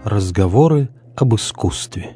Разговоры об искусстве.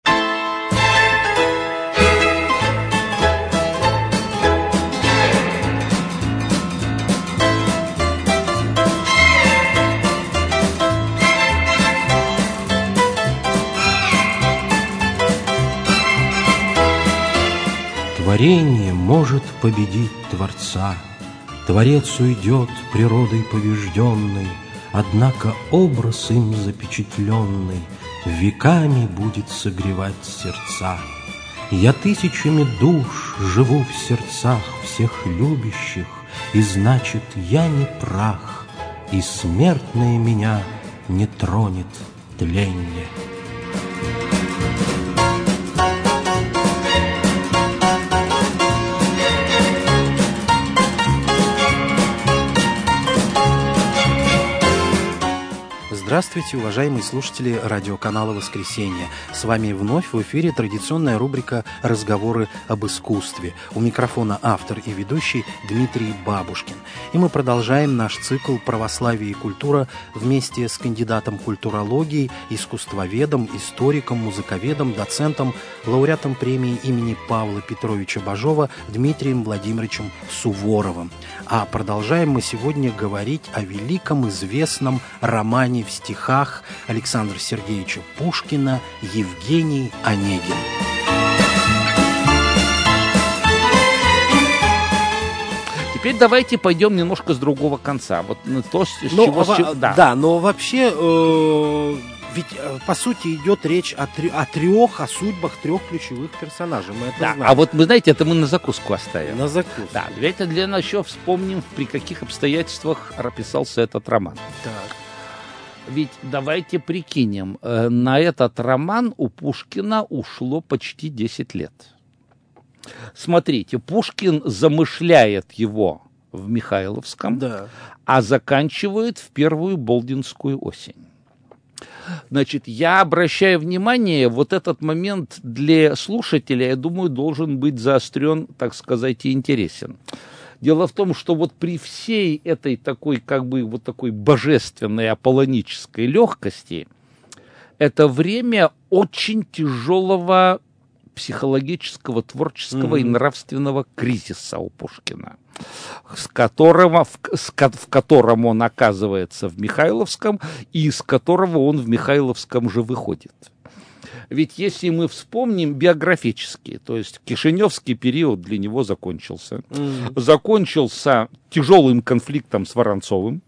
Творение может победить Творца, Творец уйдет природой побежденной, однако образ им запечатленный веками будет согревать сердца. Я тысячами душ живу в сердцах всех любящих, и значит, я не прах, и смертное меня не тронет тленье. Здравствуйте, уважаемые слушатели радиоканала «Воскресенье». С вами вновь в эфире традиционная рубрика «Разговоры об искусстве». У микрофона автор и ведущий Дмитрий Бабушкин. И мы продолжаем наш цикл «Православие и культура» вместе с кандидатом культурологии, искусствоведом, историком, музыковедом, доцентом, лауреатом премии имени Павла Петровича Бажова Дмитрием Владимировичем Суворовым. А продолжаем мы сегодня говорить о великом известном романе в стихах Александра Сергеевича Пушкина «Евгений Онегин». Теперь давайте пойдем немножко с другого конца. Вот то, с чего... Да, но вообще, ведь по сути идет речь о судьбах трех ключевых персонажей. Мы это знаем. А вот вы знаете, это мы на закуску оставим. На закуску. Да, давайте для нас еще вспомним, при каких обстоятельствах описался этот роман. Так. Ведь давайте прикинем, на этот роман у Пушкина ушло почти 10 лет. Смотрите, Пушкин замышляет его в Михайловском, да, а заканчивает в первую Болдинскую осень. Значит, я обращаю внимание, вот этот момент для слушателя, я думаю, должен быть заострен, так сказать, и интересен. Дело в том, что вот при всей этой такой, как бы, вот такой божественной аполлонической легкости, это время очень тяжелого психологического, творческого и нравственного кризиса у Пушкина, в котором он оказывается в Михайловском и из которого он в Михайловском же выходит. Ведь если мы вспомним биографически, то есть Кишиневский период для него закончился. Закончился тяжелым конфликтом с Воронцовым,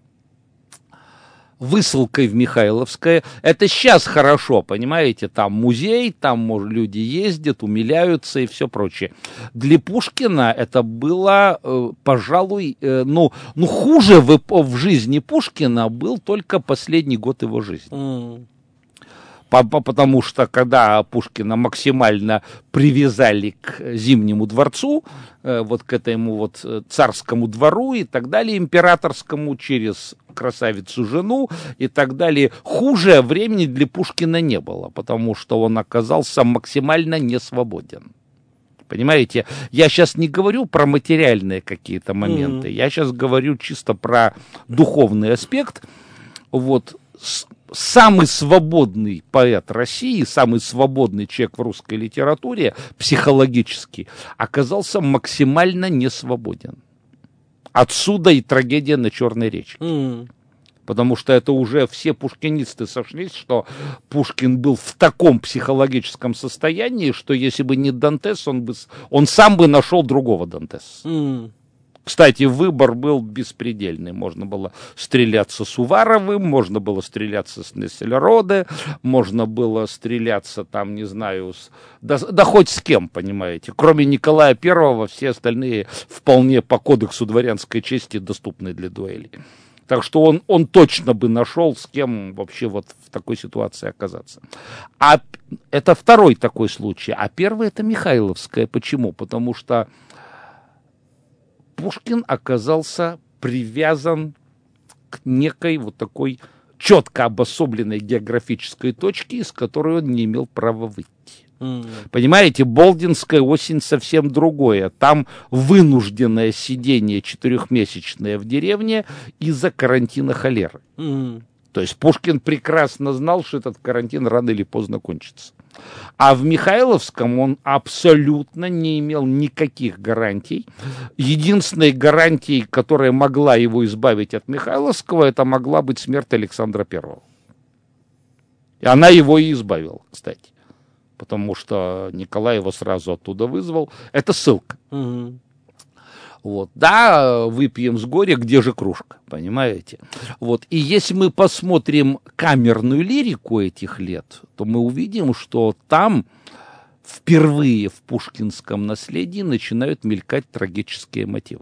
высылкой в Михайловское. Это сейчас хорошо, понимаете, там музей, там люди ездят, умиляются и все прочее. Для Пушкина это было, пожалуй, хуже в жизни Пушкина был только последний год его жизни. Потому что, когда Пушкина максимально привязали к Зимнему дворцу, вот к этому вот царскому двору и так далее, императорскому, через красавицу-жену и так далее, хуже времени для Пушкина не было, потому что он оказался максимально несвободен. Понимаете, я сейчас не говорю про материальные какие-то моменты, я сейчас говорю чисто про духовный аспект. Вот, самый свободный поэт России, самый свободный человек в русской литературе, психологически, оказался максимально несвободен. Отсюда и трагедия на Черной речке. Потому что это уже все пушкинисты сошлись, что Пушкин был в таком психологическом состоянии, что если бы не Дантес, он сам бы нашел другого Дантеса. Кстати, выбор был беспредельный. Можно было стреляться с Уваровым, можно было стреляться с Нессельроде, можно было стреляться там, не знаю, да хоть с кем, понимаете. Кроме Николая Первого, все остальные вполне по кодексу дворянской чести доступны для дуэли. Так что он точно бы нашел, с кем вообще вот в такой ситуации оказаться. А это второй такой случай. А первый — это Михайловская. Почему? Потому что Пушкин оказался привязан к некой вот такой четко обособленной географической точке, из которой он не имел права выйти. Понимаете, Болдинская осень совсем другое. Там вынужденное сидение 4-месячное в деревне из-за карантина холеры. То есть Пушкин прекрасно знал, что этот карантин рано или поздно кончится. А в Михайловском он абсолютно не имел никаких гарантий. Единственной гарантией, которая могла его избавить от Михайловского, это могла быть смерть Александра I. И она его и избавила, кстати. Потому что Николай его сразу оттуда вызвал. Это ссылка. Угу. Вот. Да, выпьем с горя, где же кружка, понимаете? Вот. И если мы посмотрим камерную лирику этих лет, то мы увидим, что там впервые в пушкинском наследии начинают мелькать трагические мотивы.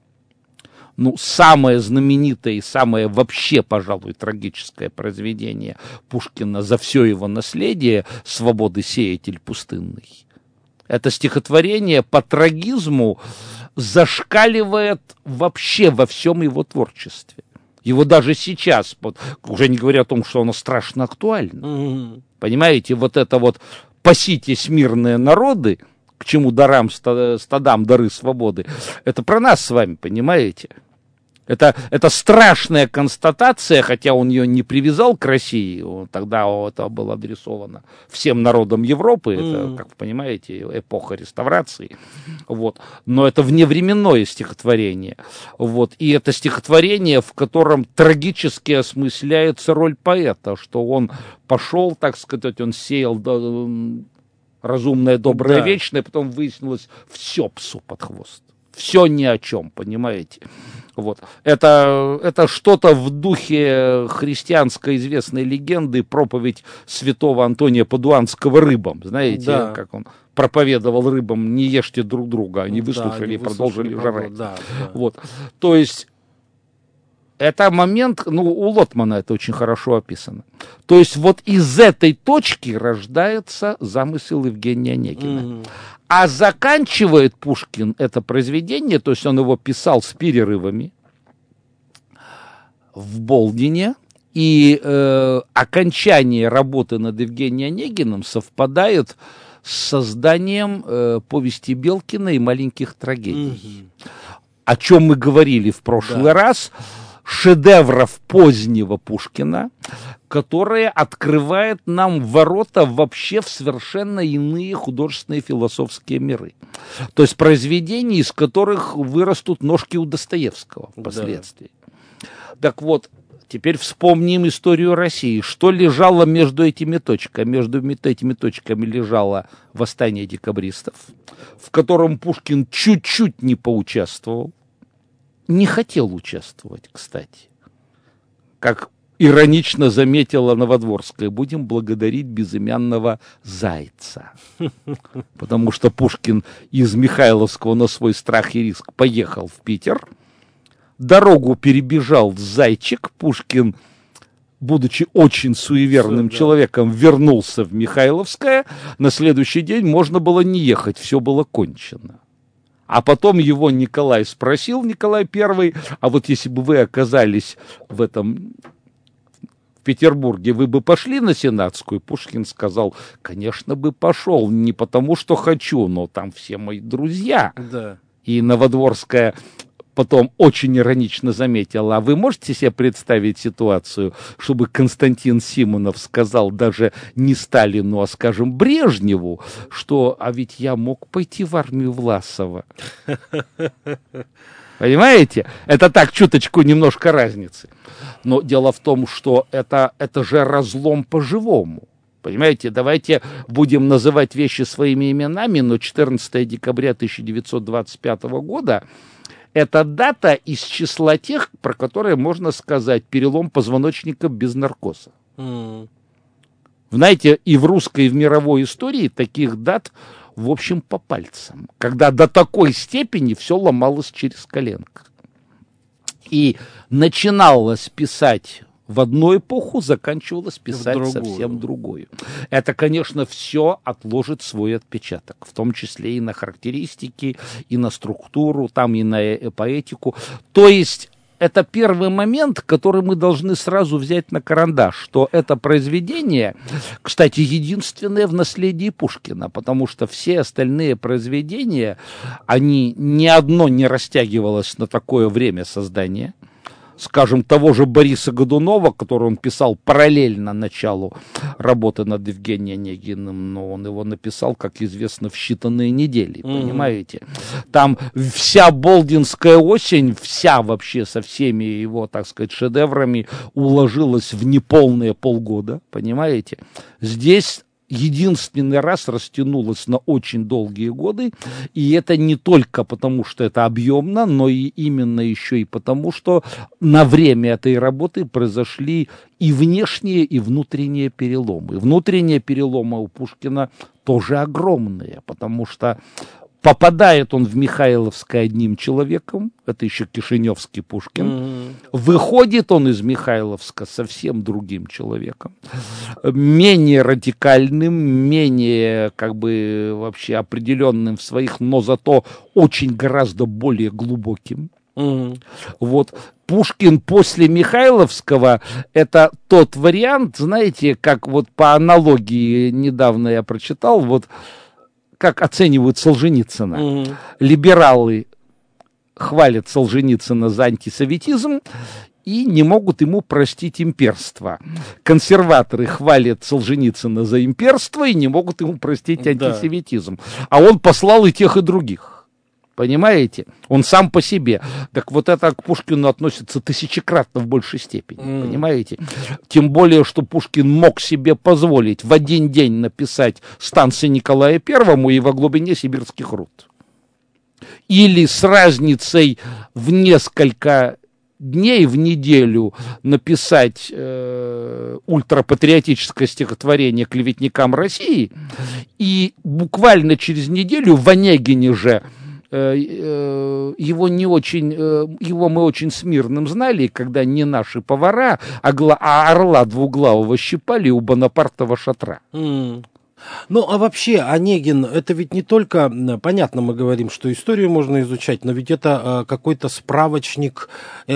Ну, самое знаменитое и самое вообще, пожалуй, трагическое произведение Пушкина за все его наследие «Свободы сеятель пустынный». Это стихотворение по трагизму зашкаливает вообще во всем его творчестве. Его даже сейчас, уже не говоря о том, что оно страшно актуально. Понимаете, вот это вот «паситесь, мирные народы», к чему дарам, стадам дары свободы, это про нас с вами, понимаете? Это страшная констатация, хотя он ее не привязал к России, тогда это было адресовано всем народам Европы, это, как вы понимаете, эпоха реставрации, вот. Но это вневременное стихотворение, вот. И это стихотворение, в котором трагически осмысляется роль поэта, что он пошел, так сказать, он сеял разумное, доброе, вечное, потом выяснилось все псу под хвост, все ни о чем, понимаете? Вот. Это что-то в духе христианской известной легенды проповедь святого Антония Падуанского рыбам. Знаете, как он проповедовал рыбам: не ешьте друг друга. Они выслушали и продолжили жрать. Вот. То есть это момент, у Лотмана это очень хорошо описано. То есть вот из этой точки рождается замысел Евгения Онегина. А заканчивает Пушкин это произведение, то есть он его писал с перерывами в Болдине, и окончание работы над Евгением Онегиным совпадает с созданием повести Белкина и маленьких трагедий. О чем мы говорили в прошлый раз. Шедевров позднего Пушкина, которые открывают нам ворота вообще в совершенно иные художественные философские миры. То есть произведения, из которых вырастут ножки у Достоевского впоследствии. Так вот, теперь вспомним историю России. Что лежало между этими точками? Между этими точками лежало восстание декабристов, в котором Пушкин чуть-чуть не поучаствовал. Не хотел участвовать, кстати. Как иронично заметила Новодворская, будем благодарить безымянного Зайца. Потому что Пушкин из Михайловского на свой страх и риск поехал в Питер. Дорогу перебежал Зайчик. Пушкин, будучи очень суеверным человеком, вернулся в Михайловское. На следующий день можно было не ехать, все было кончено. А потом его Николай спросил, Николай I, а вот если бы вы оказались в Петербурге, вы бы пошли на Сенатскую? Пушкин сказал: конечно бы пошел, не потому что хочу, но там все мои друзья. Да. И Новодворская потом очень иронично заметила: а вы можете себе представить ситуацию, чтобы Константин Симонов сказал даже не Сталину, а, скажем, Брежневу, что «а ведь я мог пойти в армию Власова». Понимаете? Это так, чуточку, немножко разницы. Но дело в том, что это же разлом по-живому. Понимаете, давайте будем называть вещи своими именами, но 14 декабря 1925 года это дата из числа тех, про которые можно сказать перелом позвоночника без наркоза. Знаете, и в русской, и в мировой истории таких дат, в общем, по пальцам. Когда до такой степени все ломалось через коленку. И начиналось писать в одну эпоху, заканчивалось писать совсем другую. Это, конечно, все отложит свой отпечаток, в том числе и на характеристики, и на структуру, там и на поэтику. То есть это первый момент, который мы должны сразу взять на карандаш, что это произведение, кстати, единственное в наследии Пушкина, потому что все остальные произведения, ни одно не растягивалось на такое время создания. скажем, того же Бориса Годунова, который он писал параллельно началу работы над Евгением Онегиным, но он его написал, как известно, в считанные недели, понимаете? Там вся Болдинская осень, вся вообще со всеми его, так сказать, шедеврами уложилась в неполные полгода, понимаете? Здесь единственный раз растянулось на очень долгие годы, и это не только потому, что это объемно, но и именно еще и потому, что на время этой работы произошли и внешние, и внутренние переломы. Внутренние переломы у Пушкина тоже огромные, потому что попадает он в Михайловское одним человеком, это еще кишиневский Пушкин, выходит он из Михайловска совсем другим человеком, менее радикальным, менее как бы вообще определенным в своих, но зато очень гораздо более глубоким. Вот Пушкин после Михайловского — это тот вариант, знаете, как вот по аналогии недавно я прочитал, вот как оценивают Солженицына. Либералы хвалят Солженицына за антисоветизм и не могут ему простить имперство. Консерваторы хвалят Солженицына за имперство и не могут ему простить антисоветизм. А он послал и тех, и других. Понимаете? Он сам по себе. Так вот это к Пушкину относится тысячекратно в большей степени. Понимаете? Тем более, что Пушкин мог себе позволить в один день написать станции Николая Первому и во глубине сибирских руд. Или с разницей в несколько дней в неделю написать ультрапатриотическое стихотворение клеветникам России, и буквально через неделю в Онегине же его не очень, его мы очень смирным знали, когда не наши повара, а орла двуглавого щипали у Бонапартова шатра. Ну, а вообще, Онегин, это ведь не только, понятно, мы говорим, что историю можно изучать, но ведь это какой-то справочник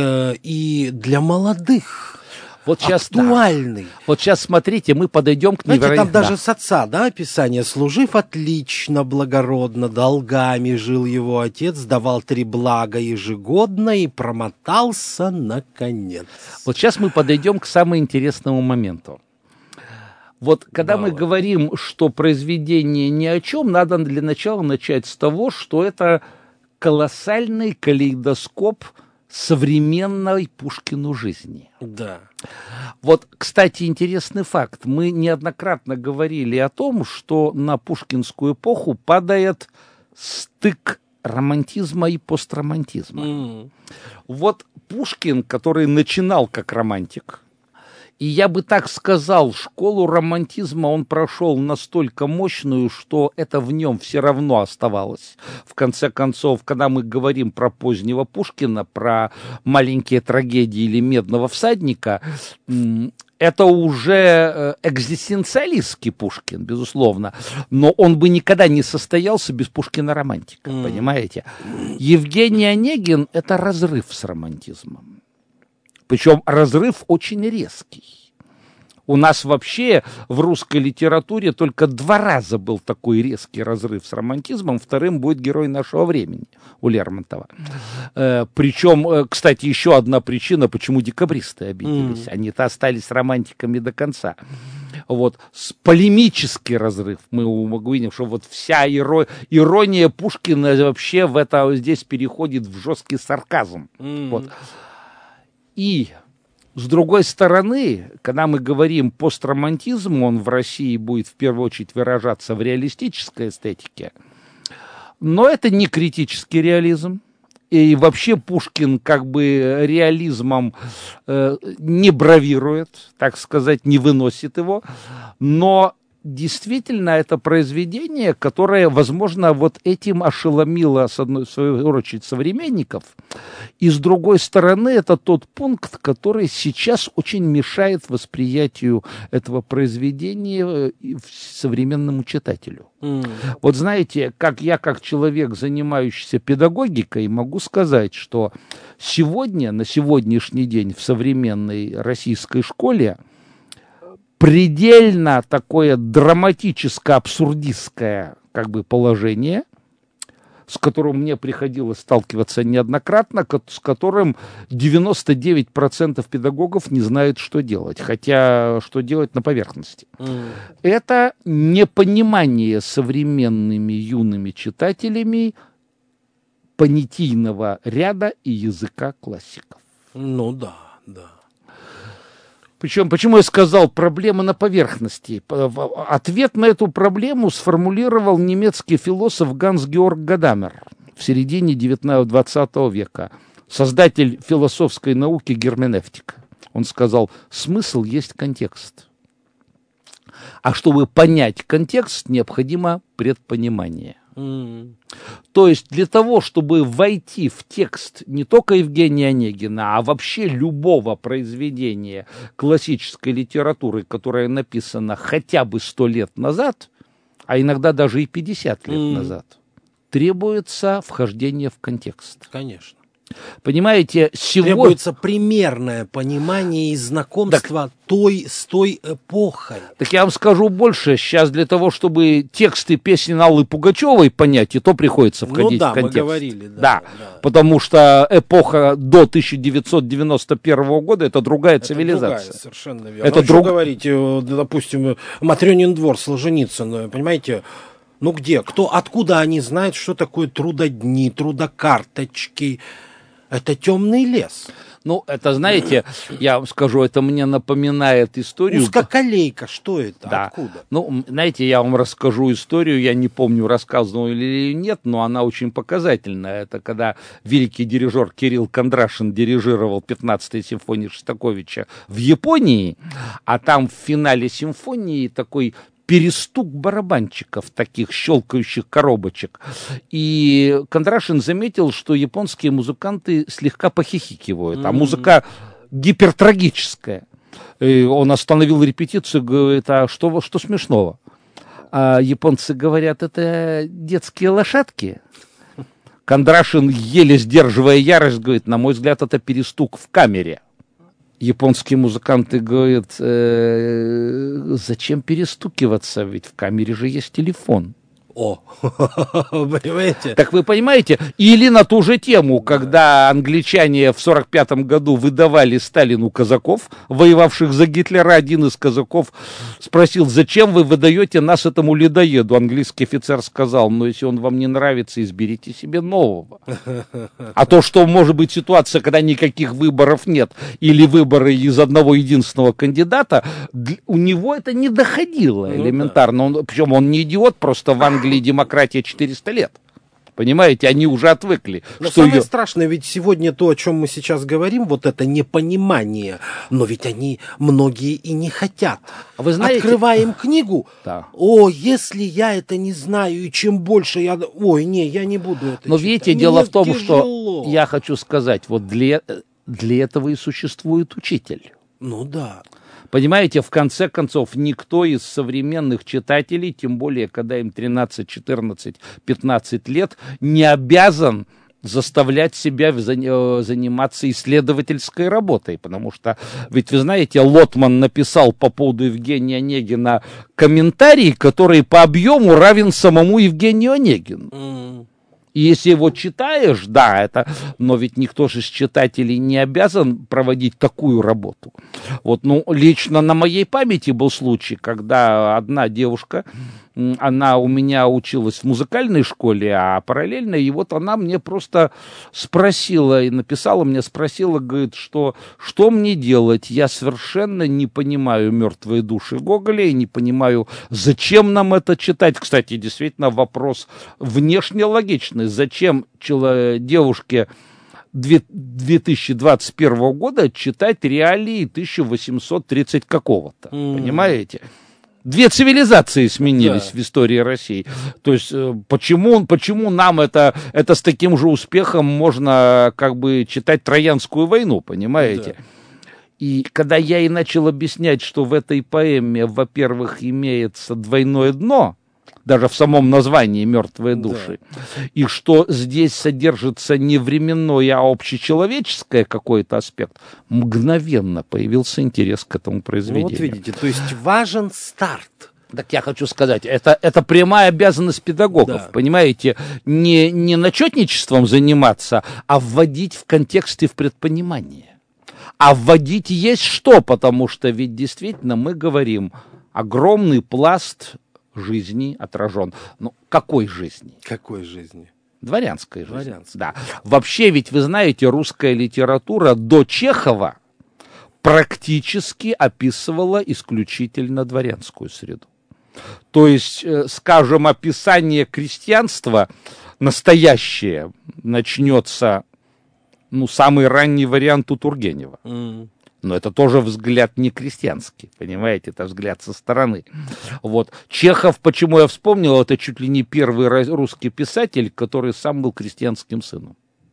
и для молодых. Вот сейчас, актуальный. Да. Вот сейчас, смотрите, мы подойдем к невероятному. Знаете, там даже с отца, да, описание. «Служив отлично, благородно, долгами жил его отец, давал 3 блага ежегодно и промотался наконец». Вот сейчас мы подойдем к самому интересному моменту. Вот когда мы говорим, что произведение ни о чем, надо для начала начать с того, что это колоссальный калейдоскоп современной Пушкину жизни. Да. Вот, кстати, интересный факт. Мы неоднократно говорили о том, что на пушкинскую эпоху падает стык романтизма и постромантизма. Вот Пушкин, который начинал как романтик, и я бы так сказал, школу романтизма он прошел настолько мощную, что это в нем все равно оставалось. В конце концов, когда мы говорим про позднего Пушкина, про маленькие трагедии или Медного всадника, это уже экзистенциалистский Пушкин, безусловно, но он бы никогда не состоялся без Пушкина-романтика, понимаете? Евгений Онегин — это разрыв с романтизмом. Причем разрыв очень резкий. У нас вообще в русской литературе только 2 раза был такой резкий разрыв с романтизмом. Вторым будет «Герой нашего времени» у Лермонтова. Причем, кстати, еще одна причина, почему декабристы обиделись. Они-то остались романтиками до конца. Вот. Полемический разрыв. Мы увидим, что вот вся ирония Пушкина вообще здесь переходит в жесткий сарказм. Вот. И, с другой стороны, когда мы говорим постромантизм, он в России будет в первую очередь выражаться в реалистической эстетике, но это не критический реализм. И вообще Пушкин как бы реализмом не бравирует, так сказать, не выносит его, но действительно это произведение, которое, возможно, вот этим ошеломило, с одной, в свою очередь, современников, и, с другой стороны, это тот пункт, который сейчас очень мешает восприятию этого произведения современному читателю. Вот знаете, как человек, занимающийся педагогикой, могу сказать, что сегодня, на сегодняшний день в современной российской школе предельно такое драматическое, абсурдистское как бы положение с которым мне приходилось сталкиваться неоднократно, с которым 99% педагогов не знают, что делать, хотя что делать на поверхности. Это непонимание современными юными читателями понятийного ряда и языка классиков. Ну да, да. Причем, почему я сказал, проблема на поверхности? Ответ на эту проблему сформулировал немецкий философ Ганс-Георг Гадамер в середине 20 века, создатель философской науки герменевтика. Он сказал, смысл есть контекст. А чтобы понять контекст, необходимо предпонимание. То есть для того, чтобы войти в текст не только Евгения Онегина, а вообще любого произведения классической литературы, которое написано хотя бы 100 лет назад, а иногда даже и 50 лет назад, требуется вхождение в контекст. Конечно. Понимаете, требуется примерное понимание и знакомство с той эпохой. Так я вам скажу больше. Сейчас для того, чтобы тексты песен Аллы Пугачевой понять, и то приходится входить в контекст. Мы говорили. Да, потому что эпоха до 1991 года — это другая цивилизация. Другая, совершенно верно. Это что говорить, допустим, Матрёнин двор Солженицына, понимаете? Ну где? Откуда они знают, что такое трудодни, трудокарточки? Это темный лес. Ну, это, знаете, я вам скажу, это мне напоминает историю... Узкоколейка, что это? Да. Откуда? Ну, знаете, я вам расскажу историю, я не помню, рассказывал или нет, но она очень показательная. Это когда великий дирижер Кирилл Кондрашин дирижировал 15-й симфонии Шостаковича в Японии, а там в финале симфонии такой перестук барабанчиков, таких щелкающих коробочек. И Кондрашин заметил, что японские музыканты слегка похихикивают, а музыка гипертрагическая. И он остановил репетицию, говорит, а что смешного? А японцы говорят, это детские лошадки. Кондрашин, еле сдерживая ярость, говорит, на мой взгляд, это перестук в камере. Японские музыканты говорят, зачем перестукиваться, ведь в камере же есть телефон. О, понимаете? Так вы понимаете? Или на ту же тему, когда англичане в 1945 году выдавали Сталину казаков, воевавших за Гитлера, один из казаков спросил, зачем вы выдаете нас этому людоеду? Английский офицер сказал, ну если он вам не нравится, изберите себе нового. А то, что может быть ситуация, когда никаких выборов нет, или выборы из одного единственного кандидата, у него это не доходило элементарно. Причем он не идиот, просто в Англии демократия 400 лет. Понимаете, они уже отвыкли. Но самое страшное, ведь сегодня то, о чем мы сейчас говорим, вот это непонимание, но ведь они многие и не хотят. Вы знаете, открываем книгу, да. Если я это не знаю, и чем больше я... я не буду это Но читать. видите, дело в том, что я хочу сказать, вот для этого и существует учитель. Ну да. Понимаете, в конце концов, никто из современных читателей, тем более, когда им 13, 14, 15 лет, не обязан заставлять себя заниматься исследовательской работой, потому что, ведь вы знаете, Лотман написал по поводу Евгения Онегина комментарий, который по объему равен самому Евгению Онегину. И если его читаешь, да, но ведь никто же из читателей не обязан проводить такую работу. Вот, лично на моей памяти был случай, когда одна девушка, она у меня училась в музыкальной школе, а параллельно, и вот она мне просто спросила, и написала мне, говорит, что мне делать? Я совершенно не понимаю «Мертвые души» Гоголя, и не понимаю, зачем нам это читать. Кстати, действительно, вопрос внешне логичный. Зачем девушке 2021 года читать реалии 1830 какого-то? Понимаете? Две цивилизации сменились в истории России. То есть почему нам это с таким же успехом можно читать Троянскую войну, понимаете? Да. И когда я ей начал объяснять, что в этой поэме, во-первых, имеется двойное дно, даже в самом названии «Мертвые души», и что здесь содержится не временной, а общечеловеческое какой-то аспект, мгновенно появился интерес к этому произведению. Вот видите, то есть важен старт. Так я хочу сказать, это прямая обязанность педагогов, Да. понимаете, не начетничеством заниматься, а вводить в контекст и в предпонимание. А вводить есть что, потому что ведь действительно мы говорим, огромный пласт жизни отражен. Ну, какой жизни? Какой жизни? Дворянской жизни. Дворянской. Да. Вообще, ведь вы знаете, русская литература до Чехова практически описывала исключительно дворянскую среду. То есть, скажем, описание крестьянства настоящее начнется, самый ранний вариант у Тургенева. Но это тоже взгляд не крестьянский, понимаете, это взгляд со стороны. Вот. Чехов, почему я вспомнил, это чуть ли не первый русский писатель, который сам был крестьянским сыном.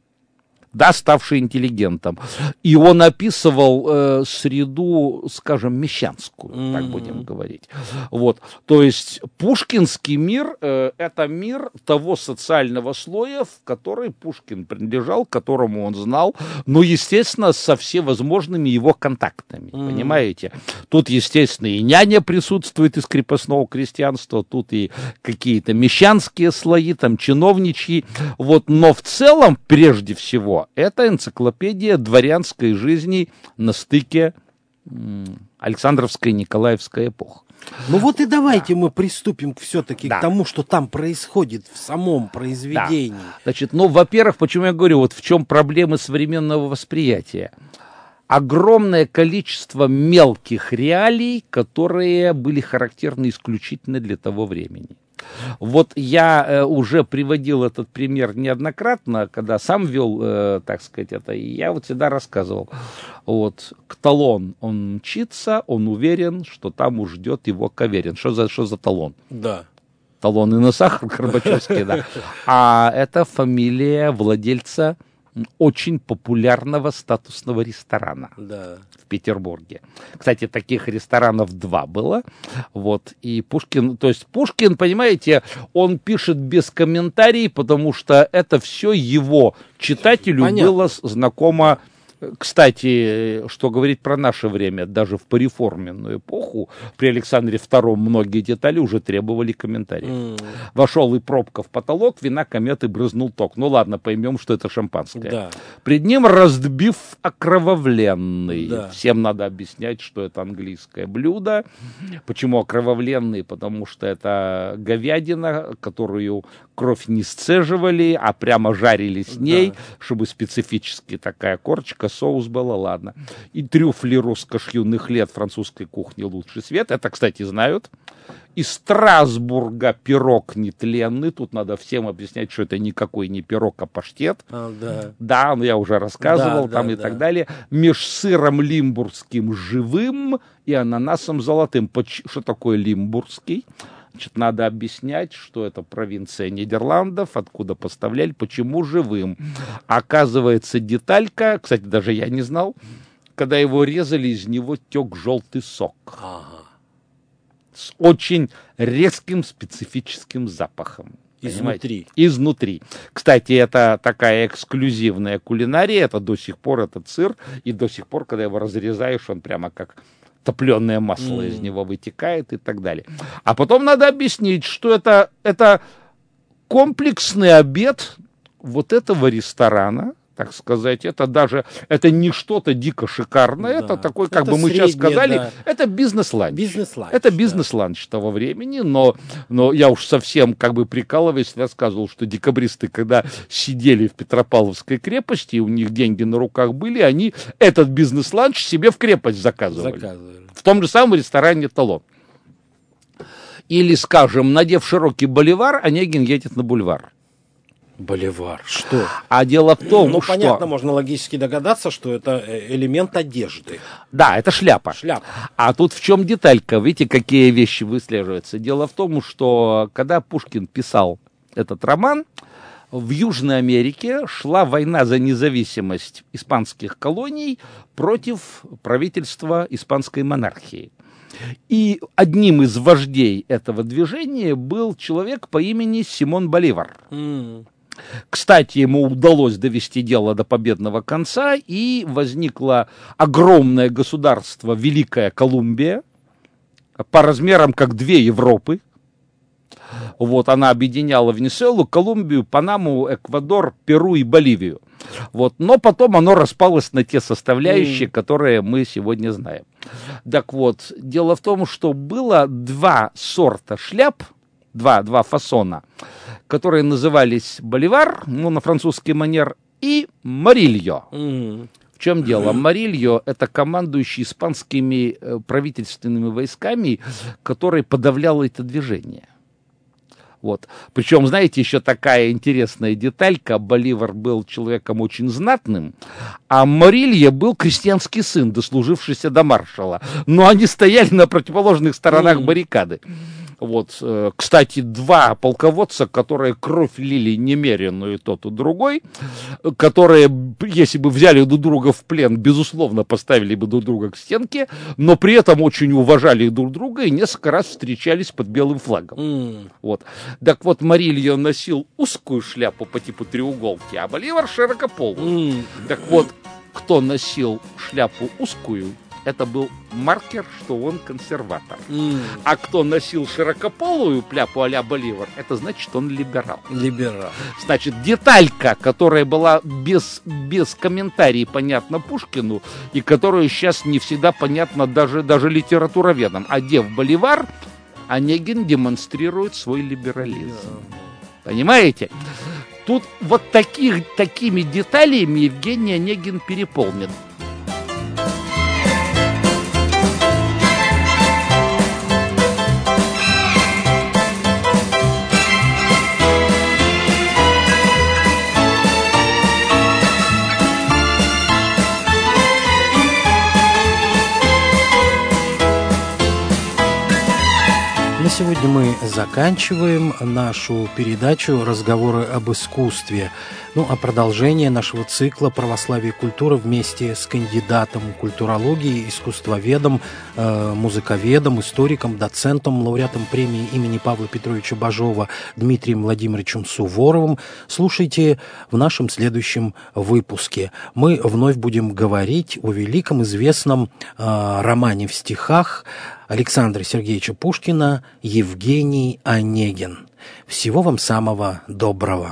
Да, ставший интеллигентом. И он описывал среду, скажем, мещанскую, так будем говорить. Вот. То есть пушкинский мир это мир того социального слоя, в который Пушкин принадлежал, которому он знал, но, естественно, со всевозможными его контактами, понимаете? Тут, естественно, и няня присутствует из крепостного крестьянства, тут и какие-то мещанские слои, там, чиновничьи. Вот. Но в целом, прежде всего, это энциклопедия дворянской жизни на стыке Александровской и Николаевской эпох. Ну вот и давайте мы приступим все-таки Да. к тому, что там происходит в самом произведении. Значит, во-первых, почему я говорю, вот в чем проблемы современного восприятия? Огромное количество мелких реалий, которые были характерны исключительно для того времени. Вот я уже приводил этот пример неоднократно, когда сам вел, так сказать, это, и я вот всегда рассказывал. Вот, к талон он мчится, он уверен, что там уж ждет его Каверин. Что за талон? Да. Талоны на сахар, Горбачевский, да. А это фамилия владельца очень популярного статусного ресторана. Да. В Петербурге. Кстати, таких ресторанов 2 было. Вот. И Пушкин, то есть Пушкин, понимаете, он пишет без комментариев, потому что это все его читателю Понятно. было знакомо. Кстати, что говорить про наше время, даже в пореформенную эпоху при Александре II многие детали уже требовали комментариев. Вошел и пробка в потолок, вина кометы брызнул ток. Ну ладно, поймем, что это шампанское. Да. Пред ним раздбив окровавленный. Да. Всем надо объяснять, что это английское блюдо. Почему окровавленный? Потому что это говядина, которую кровь не сцеживали, а прямо жарили с ней, чтобы специфически такая корочка, соус была, ладно. И трюфли роскошь-юных лет французской кухни лучший свет. Это, кстати, знают. Из Страсбурга пирог нетленный. Тут надо всем объяснять, что это никакой не пирог, а паштет. Да. Да, ну я уже рассказывал, Да, там да, и да. так далее. Меж сыром лимбургским живым и ананасом золотым. Что такое лимбургский? Значит, надо объяснять, что это провинция Нидерландов, откуда поставляли, почему живым. Оказывается, деталька, кстати, даже я не знал, когда его резали, из него тек желтый сок. Ага. С очень резким специфическим запахом. Изнутри. Понимаете? Изнутри. Кстати, это такая эксклюзивная кулинария, это до сих пор этот сыр, и до сих пор, когда его разрезаешь, он прямо как топленое масло из него вытекает и так далее. А потом надо объяснить, что это комплексный обед вот этого ресторана, так сказать, это не что-то дико шикарное, Да. это такой, как Это бы мы сейчас среднее, сказали, да. это бизнес-ланч. Бизнес-ланч, Это да. бизнес-ланч того времени, но я уж совсем как бы прикалываясь рассказывал, что декабристы, когда сидели в Петропавловской крепости, у них деньги на руках были, они этот бизнес-ланч себе в крепость заказывали. В том же самом ресторане «Талон». Или, скажем, надев широкий боливар, Онегин едет на бульвар. Боливар. Что? А дело в том, Ну, что... понятно, можно логически догадаться, что это элемент одежды. Да, это шляпа. Шляпа. А тут в чем деталька? Видите, какие вещи выслеживаются? Дело в том, что когда Пушкин писал этот роман, в Южной Америке шла война за независимость испанских колоний против правительства испанской монархии. И одним из вождей этого движения был человек по имени Симон Боливар. Кстати, ему удалось довести дело до победного конца, и возникло огромное государство Великая Колумбия, по размерам как 2 Европы. Вот, она объединяла Венесуэлу, Колумбию, Панаму, Эквадор, Перу и Боливию. Вот, но потом оно распалось на те составляющие, которые мы сегодня знаем. Так вот, дело в том, что было 2 сорта шляп, два фасона, которые назывались боливар, ну, на французский манер, и морильо. В чем дело? Морильо — это командующий испанскими правительственными войсками, который подавлял это движение. Вот. Причем, знаете, еще такая интересная деталька: Боливар был человеком очень знатным, а Морильо был крестьянский сын, дослужившийся до маршала. Но они стояли на противоположных сторонах баррикады. Вот, кстати, 2 полководца, которые кровь лили немеренную тот и другой, которые, если бы взяли друг друга в плен, безусловно, поставили бы друг друга к стенке, но при этом очень уважали друг друга и несколько раз встречались под белым флагом. Вот. Так вот, Морильо носил узкую шляпу по типу треуголки, а Боливар широкополую. Так вот, кто носил шляпу узкую, это был маркер, что он консерватор. А кто носил широкополую шляпу а-ля Боливар, это значит, что он либерал. Либерал. Значит, деталька, которая была без комментариев понятна Пушкину, и которую сейчас не всегда понятна даже литературоведам. Одев Боливар, Онегин демонстрирует свой либерализм. Понимаете? Тут вот такими деталями Евгений Онегин переполнен. На сегодня мы заканчиваем нашу передачу «Разговоры об искусстве». Ну, а продолжение нашего цикла «Православие и культура» вместе с кандидатом культурологии, искусствоведом, музыковедом, историком, доцентом, лауреатом премии имени Павла Петровича Бажова Дмитрием Владимировичем Суворовым слушайте в нашем следующем выпуске. Мы вновь будем говорить о великом известном романе в стихах Александра Сергеевича Пушкина «Евгений Онегин». Всего вам самого доброго.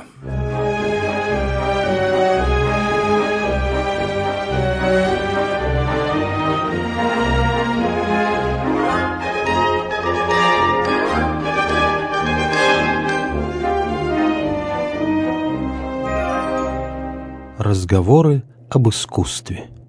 Разговоры об искусстве.